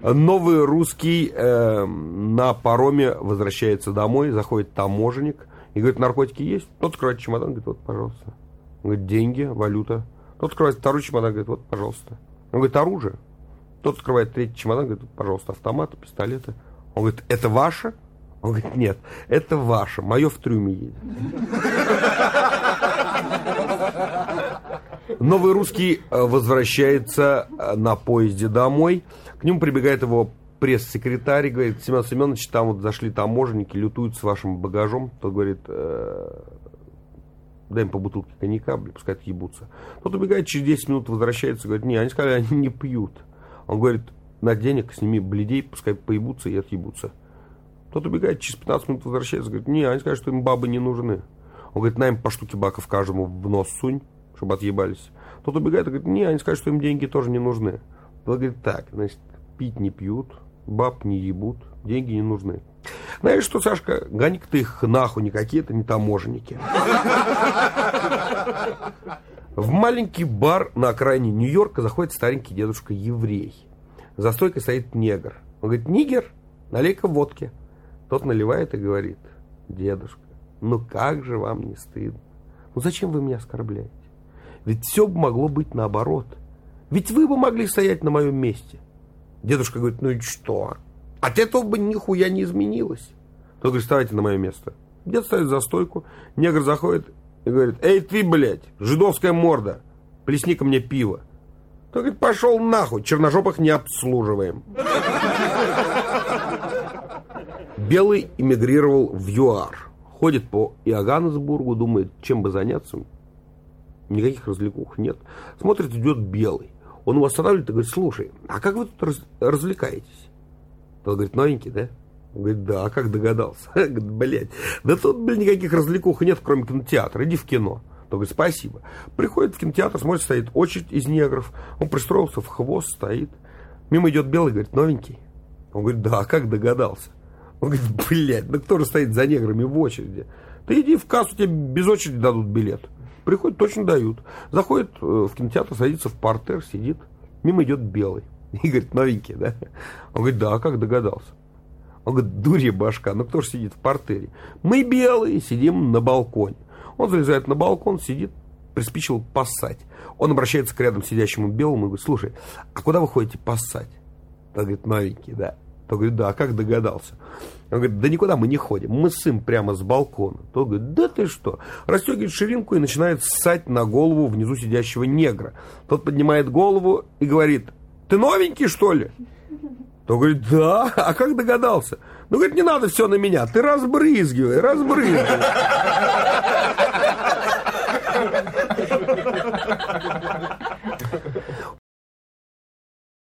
Новый русский на пароме возвращается домой, заходит таможенник и говорит, наркотики есть? Тот открывает чемодан, говорит, вот, пожалуйста. Он говорит, деньги, валюта. Тот открывает второй чемодан, говорит, вот, пожалуйста. Он говорит, оружие. Тот открывает третий чемодан, говорит, пожалуйста, автоматы, пистолеты. Он говорит, это ваше? Он говорит, нет, это ваше, мое в трюме едет. Новый русский возвращается на поезде домой. К нему прибегает его пресс-секретарь и говорит, Семен Семенович, там вот зашли таможенники, лютуют с вашим багажом. Тот говорит, дай им по бутылке коньяка, пускай отъебутся. Тот убегает, через 10 минут возвращается, говорит, не, они сказали, они не пьют. Он говорит, на денег сними бледей, пускай поебутся и отъебутся. Тот убегает, через 15 минут возвращается, говорит, не, они сказали, что им бабы не нужны. Он говорит, на им по штуке баков каждому в нос сунь, чтобы отъебались. Тот убегает и говорит, не, они сказали, что им деньги тоже не нужны. Тот говорит, так, значит, пить не пьют, баб не ебут, деньги не нужны. Знаешь что, Сашка, гони-ка ты их нахуй, никакие это не таможенники. В маленький бар на окраине Нью-Йорка заходит старенький дедушка-еврей. За стойкой стоит негр. Он говорит, нигер, налей-ка водки. Тот наливает и говорит, дедушка, ну как же вам не стыдно? Ну зачем вы меня оскорбляете? Ведь все бы могло быть наоборот. Ведь вы бы могли стоять на моем месте. Дедушка говорит, ну и что? От этого бы нихуя не изменилось. Тот говорит, вставайте на мое место. Дед ставит за стойку, негр заходит и говорит, эй ты, блядь, жидовская морда, плесни-ка мне пиво. Тот говорит, пошел нахуй, черножопых не обслуживаем. Белый эмигрировал в ЮАР. Ходит по Иоганнесбургу, думает, чем бы заняться. Никаких развлекух нет. Смотрит, идет белый. Он его останавливает и говорит, слушай, а как вы тут развлекаетесь? Тот говорит, новенький, да? Он говорит, да, а как догадался? Говорит, блядь, да тут, блядь, никаких развлекух нет, кроме кинотеатра, иди в кино. Тот говорит, спасибо. Приходит в кинотеатр, смотрит, стоит очередь из негров. Он пристроился в хвост, стоит. Мимо идет белый, говорит, новенький? Он говорит, да, а как догадался? Он говорит, блядь, ну кто же стоит за неграми в очереди? Ты иди в кассу, тебе без очереди дадут билет. Приходит, точно дают. Заходит в кинотеатр, садится в партер, сидит. Мимо идет белый. И говорит, новенький, да? Он говорит, да, а как догадался? Он говорит, дурья башка, ну кто же сидит в партере? Мы белые, сидим на балконе. Он залезает на балкон, сидит, приспичил поссать. Он обращается к рядом сидящему белому и говорит, слушай, а куда вы ходите поссать? Он говорит, новенький, да. Тот говорит, да, а как догадался? Он говорит, да никуда мы не ходим, мы ссым прямо с балкона. Тот говорит, да ты что? Расстегивает ширинку и начинает ссать на голову внизу сидящего негра. Тот поднимает голову и говорит, ты новенький, что ли? Тот говорит, да, а как догадался? Ну, говорит, не надо все на меня, ты разбрызгивай, разбрызгивай.